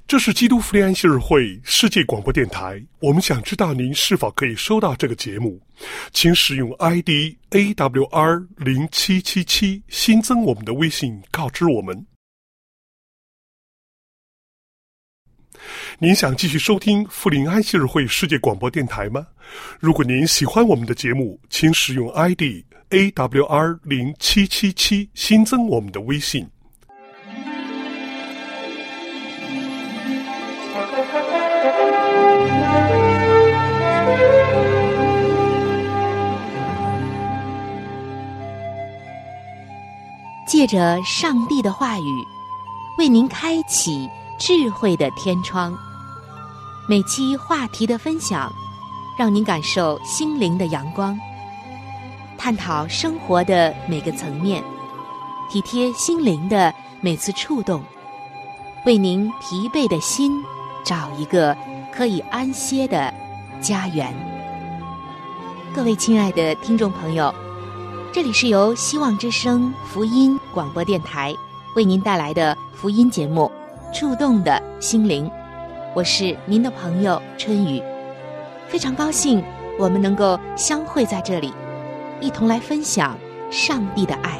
这是基督福音安息日会世界广播电台，我们想知道您是否可以收到这个节目，请使用 ID AWR0777 新增我们的微信告知我们。您想继续收听福林安息日会世界广播电台吗？如果您喜欢我们的节目，请使用 ID AWR0777 新增我们的微信。 借着上帝的话语，为您开启智慧的天窗。每期话题的分享，让您感受心灵的阳光，探讨生活的每个层面，体贴心灵的每次触动，为您疲惫的心找一个可以安歇的家园。各位亲爱的听众朋友，这里是由希望之声福音广播电台为您带来的福音节目《触动的心灵》，我是您的朋友春雨，非常高兴我们能够相会在这里，一同来分享上帝的爱。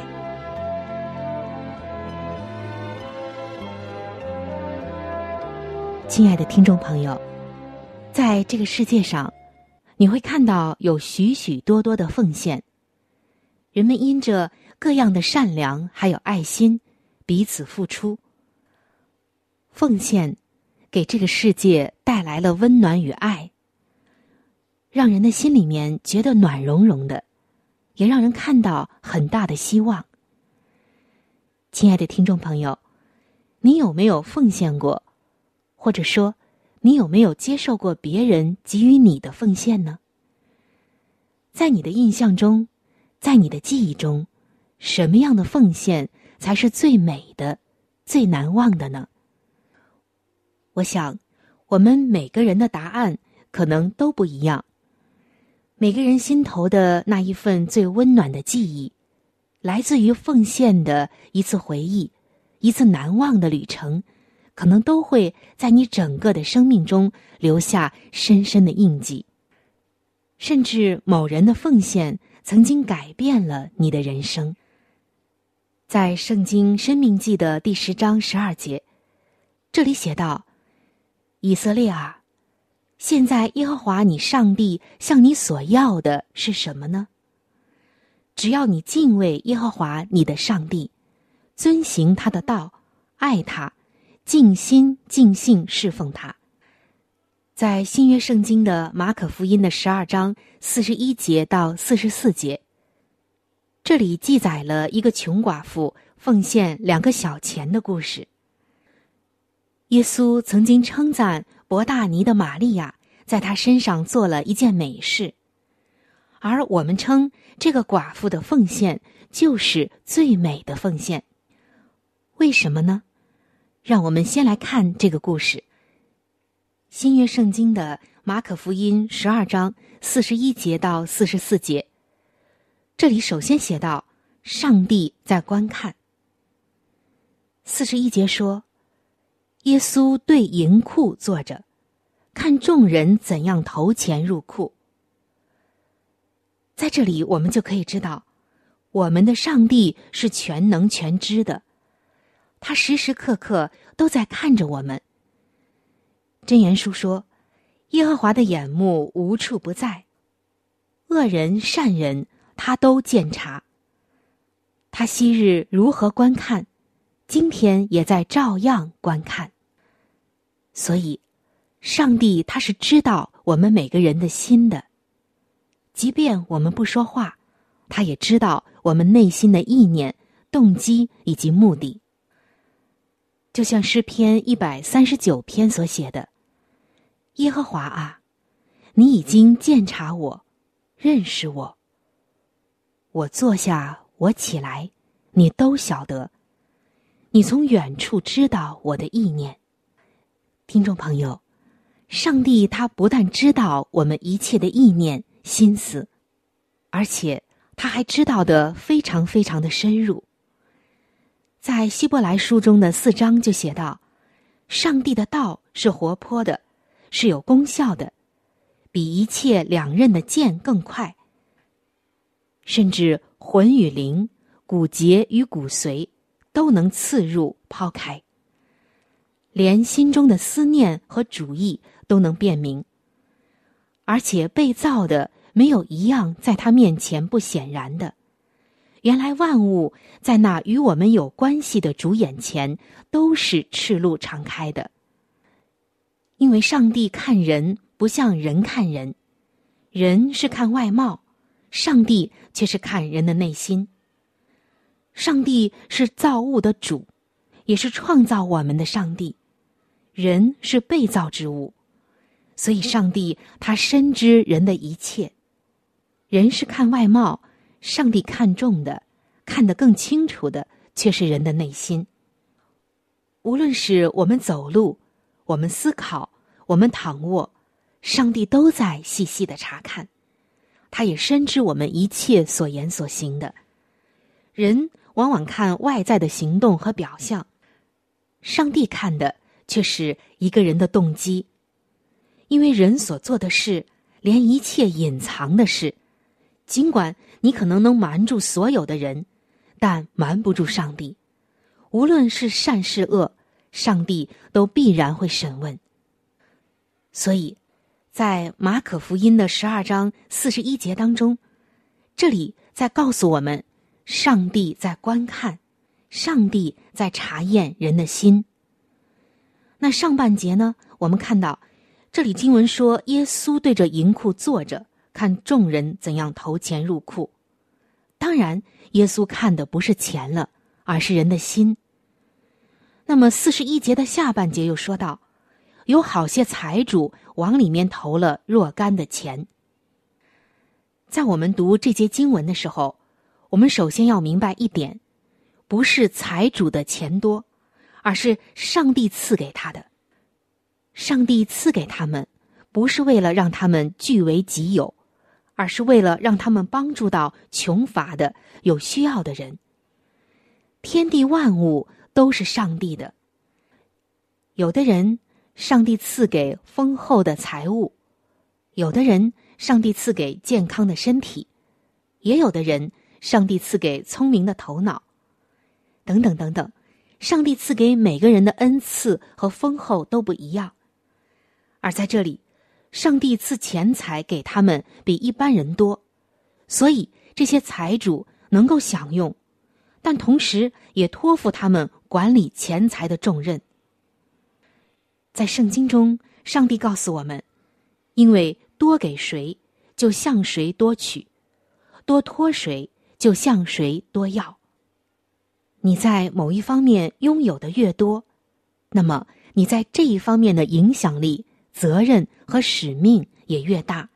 亲爱的听众朋友，在这个世界上，你会看到有许许多多的奉献，人们因着各样的善良还有爱心彼此付出，奉献给这个世界带来了温暖与爱，让人的心里面觉得暖融融的，也让人看到很大的希望。亲爱的听众朋友，你有没有奉献过？或者说，你有没有接受过别人给予你的奉献呢？在你的印象中，在你的记忆中，什么样的奉献才是最美的、最难忘的呢？我想，我们每个人的答案可能都不一样。每个人心头的那一份最温暖的记忆，来自于奉献的一次回忆，一次难忘的旅程，可能都会在你整个的生命中留下深深的印记。甚至某人的奉献曾经改变了你的人生。在圣经申命记的第10章12节，这里写道：以色列啊，现在耶和华你上帝向你所要的是什么呢？只要你敬畏耶和华你的上帝，遵行他的道，爱他，尽心尽性侍奉他。在新约圣经的马可福音的12章41节到44节，这里记载了一个穷寡妇奉献2个小钱的故事。耶稣曾经称赞伯大尼的玛利亚在他身上做了一件美事，而我们称这个寡妇的奉献就是最美的奉献。为什么呢？让我们先来看这个故事。新约圣经的马可福音12章41节到44节，这里首先写道：上帝在观看。41节说，耶稣对银库坐着，看众人怎样投钱入库。在这里我们就可以知道，我们的上帝是全能全知的，他时时刻刻都在看着我们。箴言书说，耶和华的眼目无处不在，恶人善人他都鉴察。他昔日如何观看，今天也在照样观看。所以上帝他是知道我们每个人的心的，即便我们不说话，他也知道我们内心的意念、动机以及目的。就像诗篇139篇所写的，耶和华啊，你已经鉴察我，认识我。我坐下，我起来，你都晓得。你从远处知道我的意念。听众朋友，上帝他不但知道我们一切的意念、心思，而且他还知道得非常非常的深入。在希伯来书中的4章就写道， 上帝的道是活泼的，是有功效的，比一切两刃的剑更快，甚至魂与灵、骨节与骨髓都能刺入抛开，连心中的思念和主意都能辨明，而且被造的没有一样在他面前不显然的。原来万物在那与我们有关系的主眼前都是赤露敞开的。因为上帝看人不像人看人，人是看外貌，上帝却是看人的内心。上帝是造物的主，也是创造我们的上帝，人是被造之物，所以上帝他深知人的一切。人是看外貌，上帝看重的，看得更清楚的却是人的内心。无论是我们走路，我们思考，我们躺卧，上帝都在细细的查看，他也深知我们一切所言所行的。人往往看外在的行动和表象，上帝看的却是一个人的动机。因为人所做的事，连一切隐藏的事，尽管你可能能瞒住所有的人，但瞒不住上帝。无论是善是恶，上帝都必然会审问。所以在马可福音的12章41节当中，这里在告诉我们，上帝在观看，上帝在查验人的心。那上半节呢，我们看到这里经文说，耶稣对着银库坐着，看众人怎样投钱入库。当然耶稣看的不是钱了，而是人的心。那么41节的下半节又说到，有好些财主往里面投了若干的钱。在我们读这节经文的时候，我们首先要明白一点，不是财主的钱多，而是上帝赐给他的。上帝赐给他们，不是为了让他们据为己有，而是为了让他们帮助到穷乏的、有需要的人。天地万物都是上帝的，有的人上帝赐给丰厚的财物，有的人上帝赐给健康的身体，也有的人上帝赐给聪明的头脑，等等等等。上帝赐给每个人的恩赐和丰厚都不一样。而在这里，上帝赐钱财给他们比一般人多，所以这些财主能够享用，但同时也托付他们管理钱财的重任。在圣经中，上帝告诉我们，因为多给谁，就向谁多取；多托谁，就向谁多要。你在某一方面拥有的越多，那么你在这一方面的影响力、责任和使命也越大。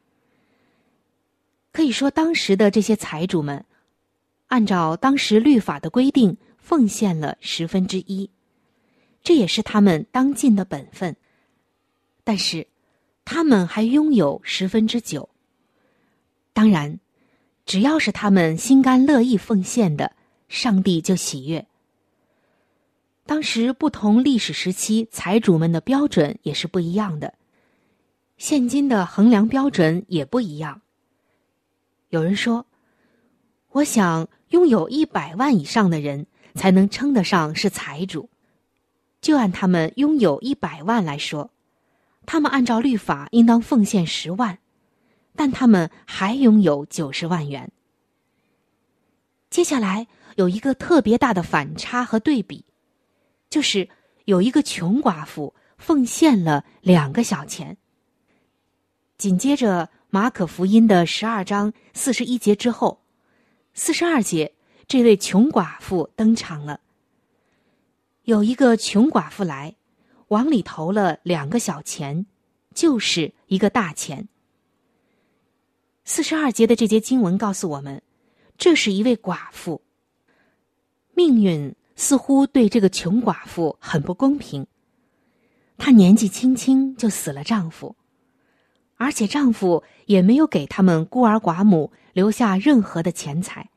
可以说，当时的这些财主们，按照当时律法的规定，奉献了1/10，这也是他们当尽的本分。但是，他们还拥有9/10。当然，只要是他们心甘乐意奉献的，上帝就喜悦。当时不同历史时期财主们的标准也是不一样的，现今的衡量标准也不一样。有人说，我想拥有100万以上的人才能称得上是财主。就按他们拥有100万来说，他们按照律法应当奉献10万，但他们还拥有90万元。接下来有一个特别大的反差和对比，就是有一个穷寡妇奉献了2个小钱。紧接着马可福音的12章41节之后，42节这位穷寡妇登场了。有一个穷寡妇来，往里投了2个小钱，就是一个大钱。42节的这节经文告诉我们，这是一位寡妇。命运似乎对这个穷寡妇很不公平，她年纪轻轻就死了丈夫，而且丈夫也没有给他们孤儿寡母留下任何的钱财。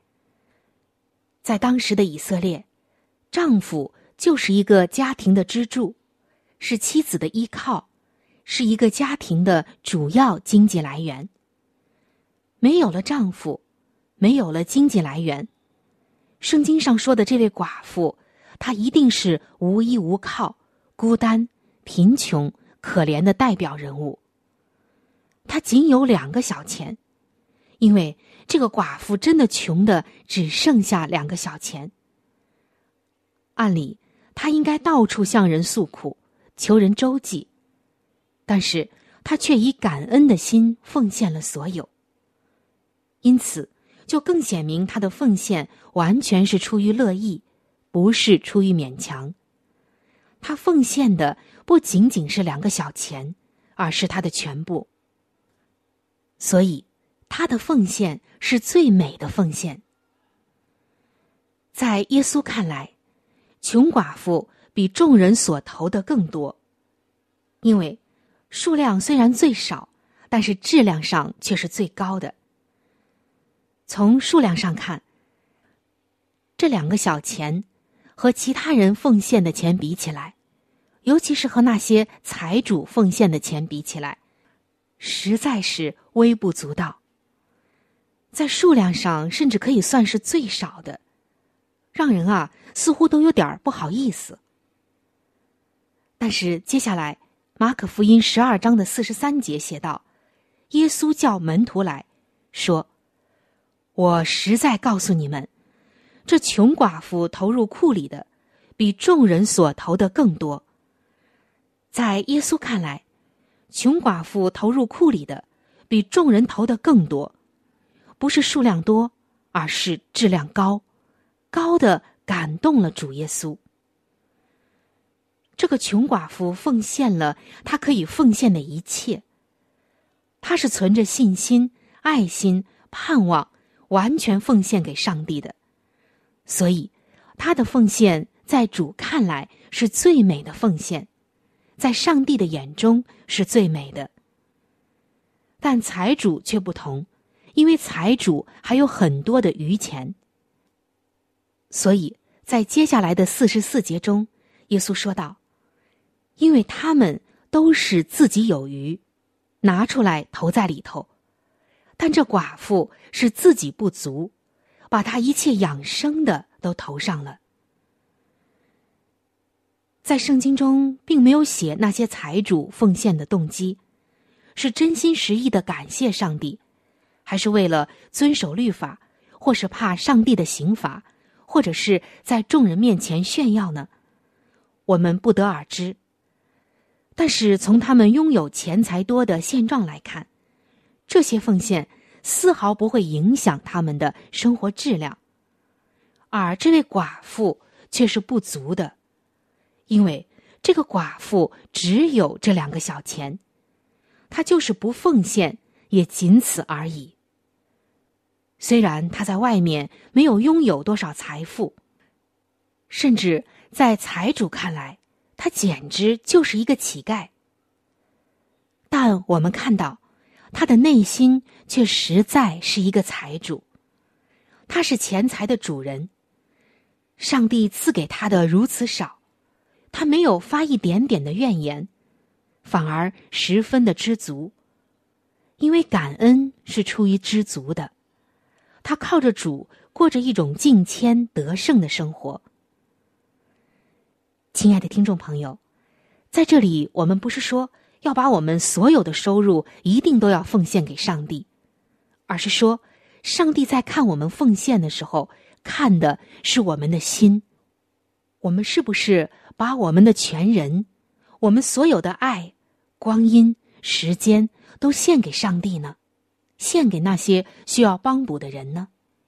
在当时的以色列，丈夫就是一个家庭的支柱， 是妻子的依靠，是一个家庭的主要经济来源。没有了丈夫，没有了经济来源，圣经上说的这位寡妇，她一定是无依无靠、孤单、贫穷、可怜的代表人物。她仅有2个小钱，因为这个寡妇真的穷的只剩下2个小钱。按理她应该到处向人诉苦，求人周济，但是她却以感恩的心奉献了所有。因此就更显明她的奉献完全是出于乐意，不是出于勉强。她奉献的不仅仅是2个小钱，而是她的全部。所以她的奉献是最美的奉献。在耶稣看来，穷寡妇比众人所投的更多，因为数量虽然最少，但是质量上却是最高的。从数量上看，这2个小钱和其他人奉献的钱比起来，尤其是和那些财主奉献的钱比起来，实在是微不足道。在数量上甚至可以算是最少的，让人似乎都有点不好意思。但是接下来马可福音12章的43节写道，耶稣叫门徒来说，我实在告诉你们，这穷寡妇投入库里的比众人所投的更多。在耶稣看来，穷寡妇投入库里的比众人投的更多，不是数量多，而是质量高，高的感动了主耶稣。这个穷寡妇奉献了她可以奉献的一切，她是存着信心、爱心、盼望，完全奉献给上帝的，所以她的奉献在主看来是最美的奉献，在上帝的眼中是最美的。但财主却不同，因为财主还有很多的余钱。所以在接下来的44节中，耶稣说道，因为他们都是自己有余，拿出来投在里头，但这寡妇是自己不足，把她一切养生的都投上了。在圣经中并没有写那些财主奉献的动机，是真心实意的感谢上帝，还是为了遵守律法，或是怕上帝的刑罚，或者是在众人面前炫耀呢？我们不得而知。但是从他们拥有钱财多的现状来看，这些奉献丝毫不会影响他们的生活质量，而这位寡妇却是不足的，因为这个寡妇只有这2个小钱，她就是不奉献也仅此而已。虽然她在外面没有拥有多少财富，甚至在财主看来她简直就是一个乞丐，但我们看到她的内心却实在是一个财主，她是钱财的主人。上帝赐给她的如此少，她没有发一点点的怨言，反而十分的知足，因为感恩是出于知足的。她靠着主过着一种敬谦得胜的生活。亲爱的听众朋友，在这里我们不是说要把我们所有的收入一定都要奉献给上帝，而是说上帝在看我们奉献的时候，看的是我们的心。我们是不是把我们的全人，我们所有的爱、光阴、时间都献给上帝呢？献给那些需要帮补的人呢？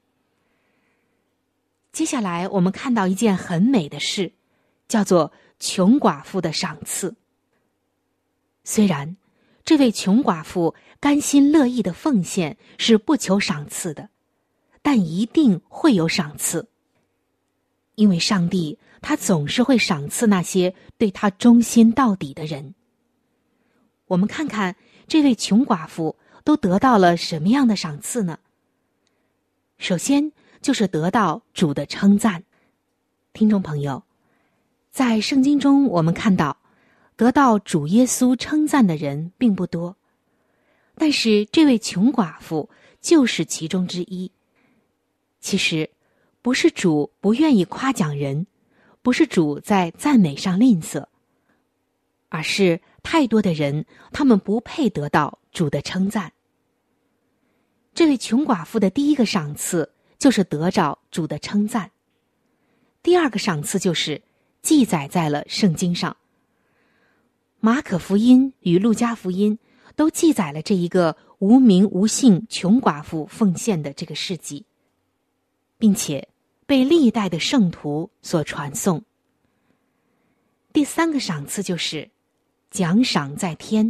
接下来我们看到一件很美的事，叫做穷寡妇的赏赐。虽然这位穷寡妇甘心乐意的奉献是不求赏赐的，但一定会有赏赐，因为上帝他总是会赏赐那些对他忠心到底的人。我们看看这位穷寡妇都得到了什么样的赏赐呢？首先就是得到主的称赞。听众朋友，在圣经中我们看到得到主耶稣称赞的人并不多，但是这位穷寡妇就是其中之一。其实不是主不愿意夸奖人，不是主在赞美上吝啬，而是太多的人他们不配得到主的称赞。这位穷寡妇的第一个赏赐就是得着主的称赞，第二个赏赐就是记载在了圣经上。马可福音与路加福音都记载了这一个无名无姓穷寡妇奉献的这个事迹，并且被历代的圣徒所传颂。第三个赏赐就是奖赏在天。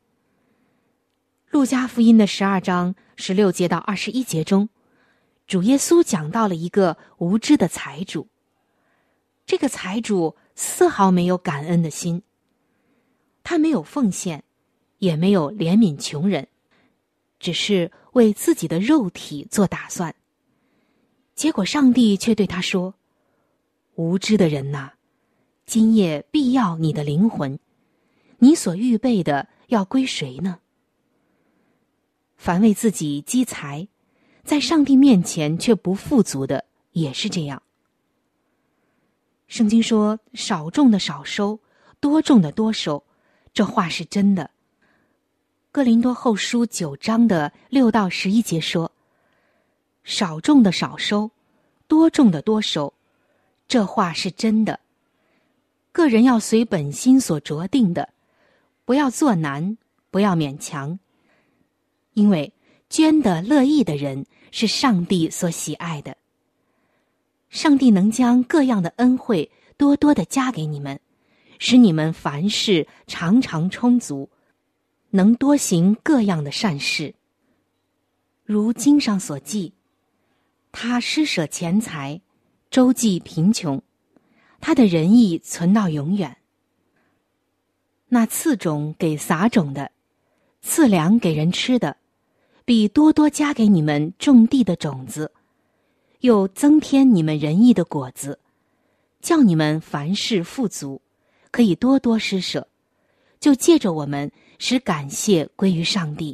路加福音的12章16节到21节中，主耶稣讲到了一个无知的财主。这个财主丝毫没有感恩的心，他没有奉献，也没有怜悯穷人，只是为自己的肉体做打算。结果上帝却对他说：无知的人哪，今夜必要你的灵魂，你所预备的要归谁呢？凡为自己积财，在上帝面前却不富足的，也是这样。圣经说少种的少收，多种的多收，这话是真的。哥林多后书9章的6到11节说，少种的少收，多种的多收，这话是真的。个人要随本心所酌定的，不要做难，不要勉强，因为捐得乐意的人是上帝所喜爱的。上帝能将各样的恩惠多多的加给你们，使你们凡事常常充足，能多行各样的善事。如经上所记，他施舍钱财，周济贫穷，他的仁义存到永远。那赐种给撒种的，赐粮给人吃的，必多多加给你们种地的种子，又增添你们仁义的果子，叫你们凡事富足，可以多多施舍，就借着我们使感谢归于上帝。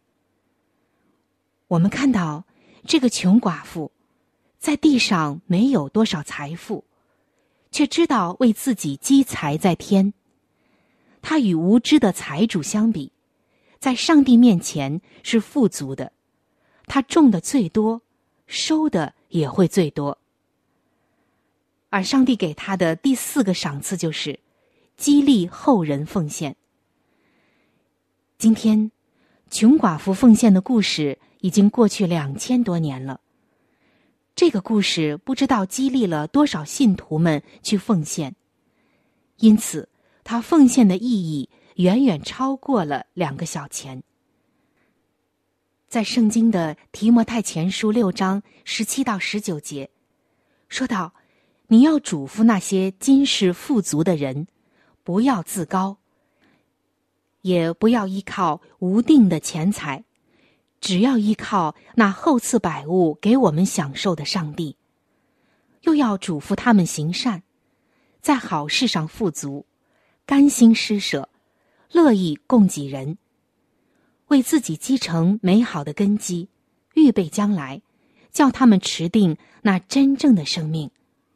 我们看到这个穷寡妇在地上没有多少财富，却知道为自己积财在天。她与无知的财主相比，在上帝面前是富足的，她种的最多，收的也会最多。而上帝给她的第4个赏赐就是激励后人奉献。今天穷寡妇奉献的故事已经过去2000多年了，这个故事不知道激励了多少信徒们去奉献，因此他奉献的意义远远超过了2个小钱。在圣经的提摩太前书6章17到19节说到，你要嘱咐那些今世富足的人，不要自高，也不要依靠无定的钱财，只要依靠那厚赐百物给我们享受的上帝。又要嘱咐他们行善，在好事上富足，甘心施舍，乐意供给人，为自己积成美好的根基，预备将来，叫他们持定那真正的生命。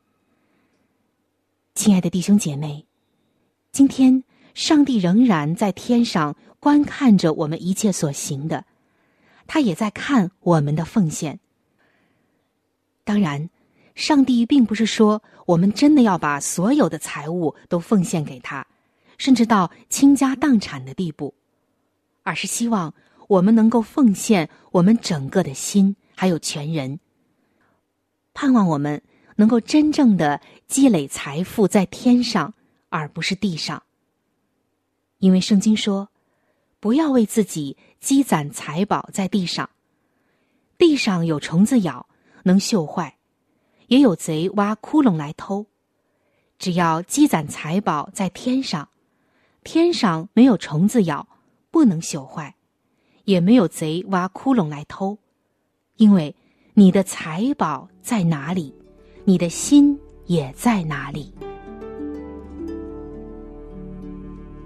亲爱的弟兄姐妹，今天上帝仍然在天上观看着我们一切所行的，他也在看我们的奉献。当然，上帝并不是说我们真的要把所有的财物都奉献给他，甚至到倾家荡产的地步，而是希望我们能够奉献我们整个的心，还有全人，盼望我们能够真正的积累财富在天上，而不是地上。因为圣经说，不要为自己积攒财宝在地上，地上有虫子咬，能锈坏，也有贼挖窟窿来偷。只要积攒财宝在天上，天上没有虫子咬，不能朽坏，也没有贼挖窟窿来偷。因为你的财宝在哪里，你的心也在哪里。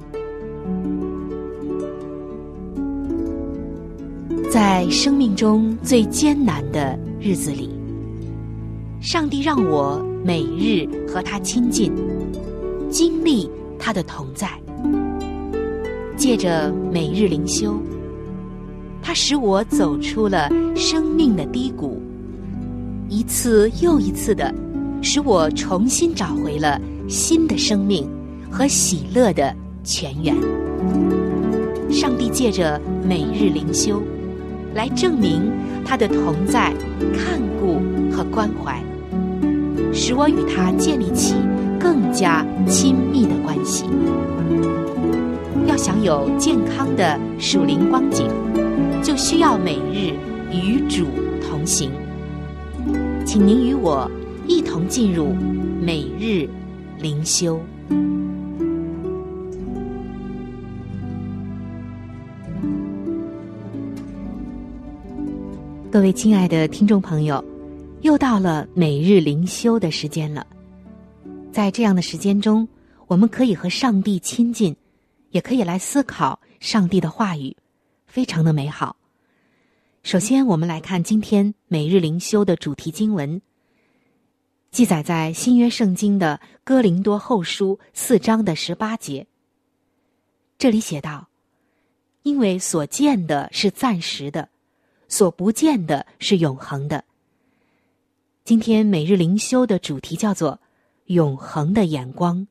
在生命中最艰难的日子里，上帝让我每日和他亲近，经历他的同在。借着每日灵修，他使我走出了生命的低谷，一次又一次的使我重新找回了新的生命和喜乐的泉源。上帝借着每日灵修来证明他的同在、看顾和关怀，使我与他建立起更加亲密的关系。要享有健康的属灵光景，就需要每日与主同行。请您与我一同进入每日灵修。各位亲爱的听众朋友，又到了每日灵修的时间了。在这样的时间中，我们可以和上帝亲近，也可以来思考上帝的话语，非常的美好。首先我们来看今天每日灵修的主题经文，记载在新约圣经的哥林多后书4章的18节。这里写道：因为所见的是暂时的，所不见的是永恒的。今天每日灵修的主题叫做永恒的眼光。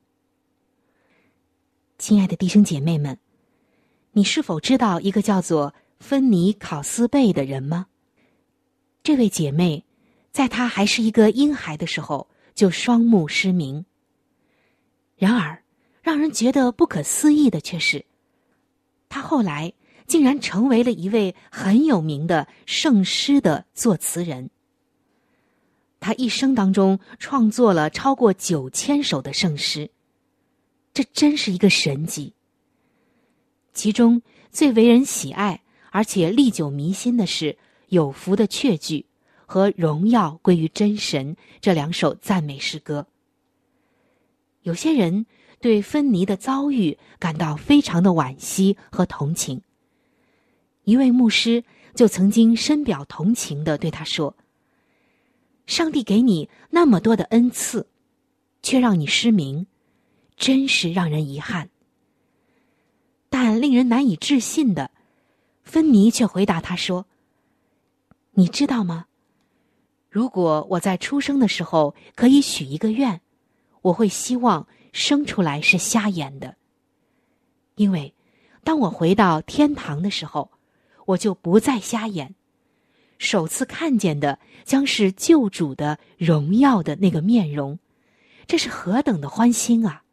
亲爱的弟兄姐妹们，你是否知道一个叫做芬尼考斯贝的人吗？这位姐妹在她还是一个婴孩的时候就双目失明。然而让人觉得不可思议的却是，她后来竟然成为了一位很有名的圣诗的作词人。他一生当中创作了超过9000首的圣诗，这真是一个神迹。其中最为人喜爱而且历久弥新的是有福的确据和荣耀归于真神这2首赞美诗歌。有些人对芬尼的遭遇感到非常的惋惜和同情。一位牧师就曾经深表同情地对他说：上帝给你那么多的恩赐，却让你失明，真是让人遗憾。但令人难以置信的，芬尼却回答他说：你知道吗？如果我在出生的时候可以许一个愿，我会希望生出来是瞎眼的。因为当我回到天堂的时候，我就不再瞎眼，首次看见的将是救主的荣耀的那个面容，这是何等的欢欣啊！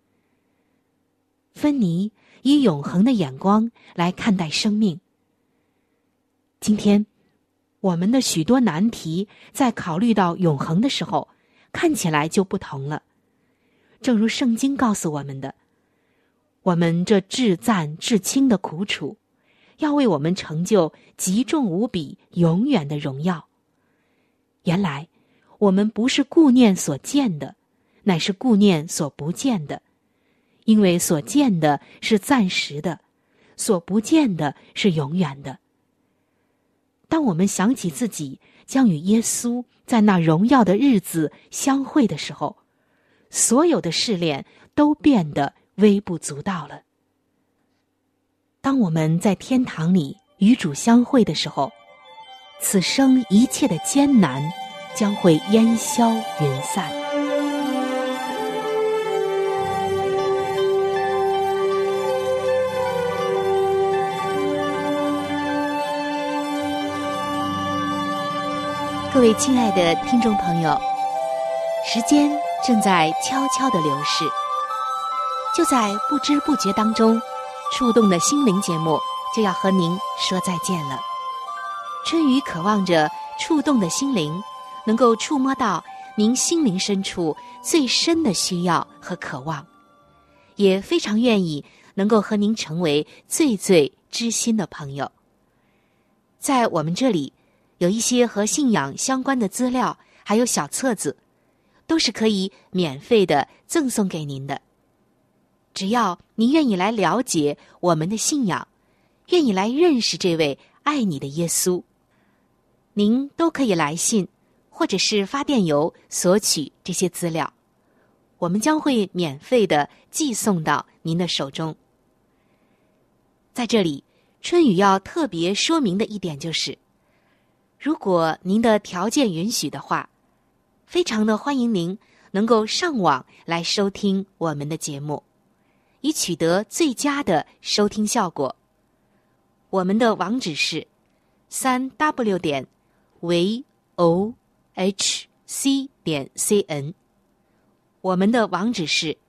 芬尼以永恒的眼光来看待生命。今天我们的许多难题在考虑到永恒的时候，看起来就不同了。正如圣经告诉我们的，我们这至暂至轻的苦楚，要为我们成就极重无比永远的荣耀。原来我们不是顾念所见的，乃是顾念所不见的。因为所见的是暂时的，所不见的是永远的。当我们想起自己将与耶稣在那荣耀的日子相会的时候，所有的试炼都变得微不足道了。当我们在天堂里与主相会的时候，此生一切的艰难将会烟消云散。各位亲爱的听众朋友，时间正在悄悄地流逝，就在不知不觉当中，触动的心灵节目就要和您说再见了。春雨渴望着触动的心灵能够触摸到您心灵深处最深的需要和渴望，也非常愿意能够和您成为最最知心的朋友。在我们这里有一些和信仰相关的资料，还有小册子，都是可以免费的赠送给您的。只要您愿意来了解我们的信仰，愿意来认识这位爱你的耶稣。您都可以来信或者是发电邮索取这些资料，我们将会免费的寄送到您的手中。在这里，春雨要特别说明的一点就是，如果您的条件允许的话，非常的欢迎您能够上网来收听我们的节目，以取得最佳的收听效果。我们的网址是 3w.vohc.cn， 我们的网址是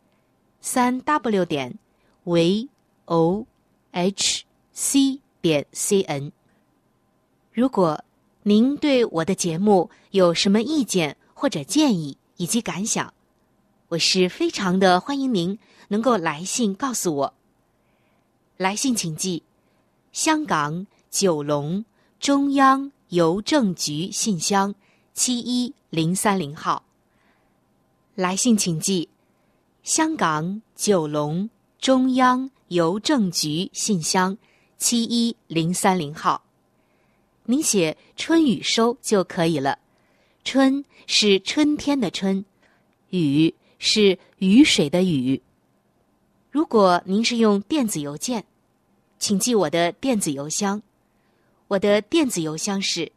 3w.vohc.cn。 如果您对我的节目有什么意见或者建议以及感想，我是非常的欢迎您能够来信告诉我。来信请寄香港九龙中央邮政局信箱71030号。来信请寄香港九龙中央邮政局信箱71030号。您写春雨收就可以了。春是春天的春，雨是雨水的雨。如果您是用电子邮件，请记我的电子邮箱。我的电子邮箱是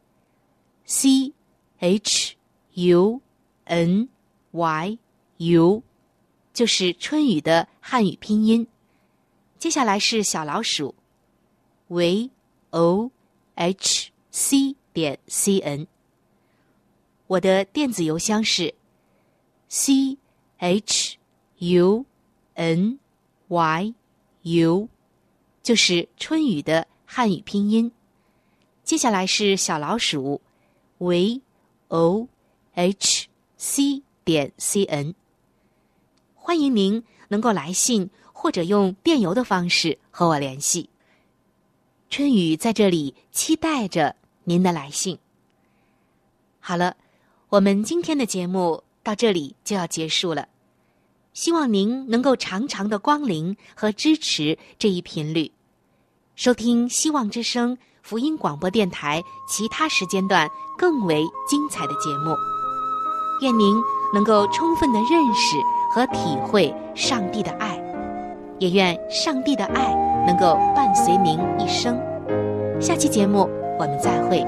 CHUNYU， 就是春雨的汉语拼音。接下来是小老鼠 vohc.cn。 我的电子邮箱是 CHUNYU， 就是春雨的汉语拼音。接下来是小老鼠 vohc.cn。 欢迎您能够来信或者用电邮的方式和我联系。春雨在这里期待着您的来信。好了，我们今天的节目到这里就要结束了，希望您能够常常的光临和支持这一频率，收听希望之声福音广播电台其他时间段更为精彩的节目。愿您能够充分的认识和体会上帝的爱，也愿上帝的爱能够伴随您一生。下期节目我们再会。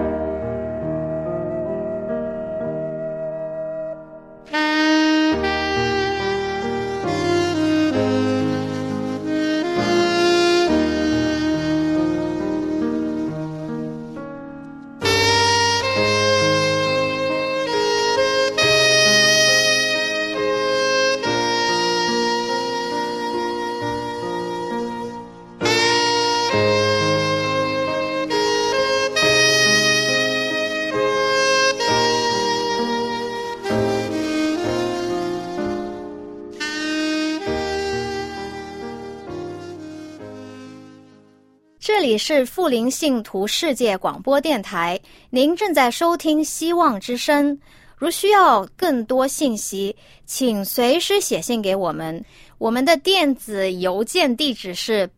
这里是富林信徒世界广播电台，您正在收听希望之声。如需要更多信息，请随时写信给我们。我们的电子邮件地址是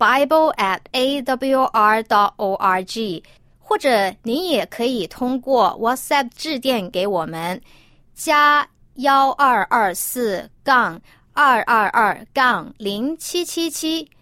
bible@awr.org， 或者您也可以通过 WhatsApp 致电给我们，加1224-222-0777